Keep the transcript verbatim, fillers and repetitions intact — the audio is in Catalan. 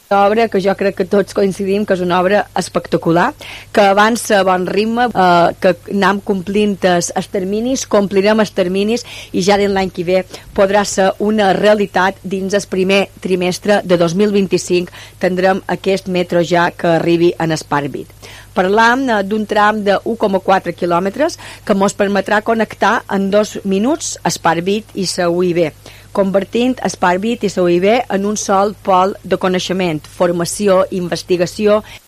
obra que jo crec que tots coincidim que és una obra espectacular, que avança a bon ritme, eh, que anem complint els terminis, complirem els terminis i ja dins l'any que ve podrà ser una realitat. Dins el primer trimestre de dos mil vint-i-cinc tindrem aquest metro ja que arribi en Esparvit. Parlam d'un tram de u coma quatre quilòmetres que ens permetrà connectar en dos minuts Esparvit i la U I B, convertint Esparvit i la U I B en un sol pol de coneixement, formació, investigació